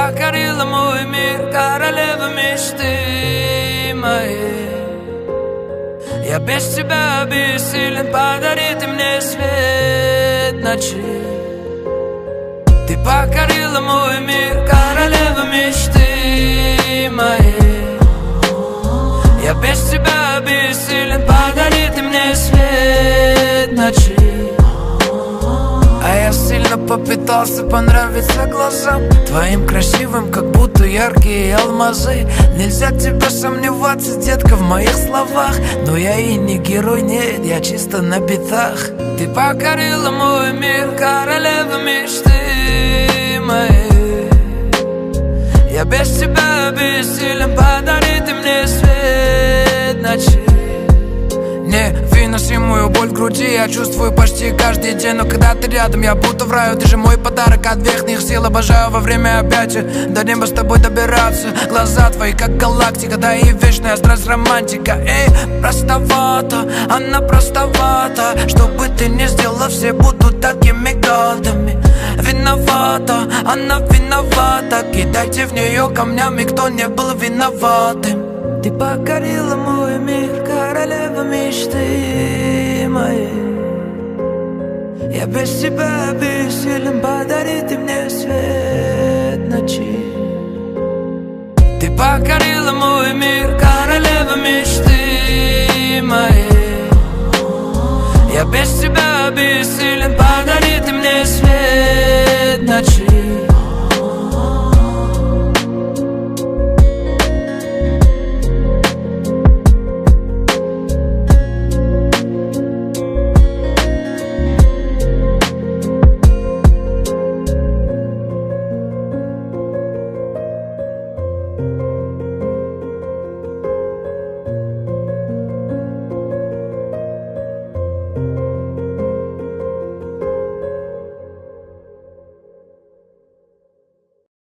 покорила мой мир, королева мечты моей. Я без тебя бессилен, подари ты мне свет ночи. Ты покорила мой мир, королева мечты моей. Я без тебя бессилен, подари ты мне свет ночи. А я сильно попытался понравиться глазам твоим красивым, как будто яркие алмазы. Нельзя тебя сомневаться, детка, в моих словах. Но я и не герой, нет, я чисто на битах. Ты покорила мой мир, королева мечты моей. Я без тебя бессилен, подари ты мне свет ночи. Невыносимую боль в груди я чувствую почти каждый день. Но когда ты рядом, я будто в раю. Ты же мой подарок от верхних сил. Обожаю во время объятия до неба с тобой добираться. Глаза твои как галактика, да и вечная страсть романтика. Эй, простовата, она простовата. Что бы ты ни сделала, все будут такими гадами. Виновата, она виновата. Кидайте в нее камнями, кто не был виноватым. Ты покорила мой мир, королева мечты моей. Я без тебя бессилен, подари ты мне свет ночи. Ты покорила мой мир, королева мечты моей. Я без тебя бессилен, подари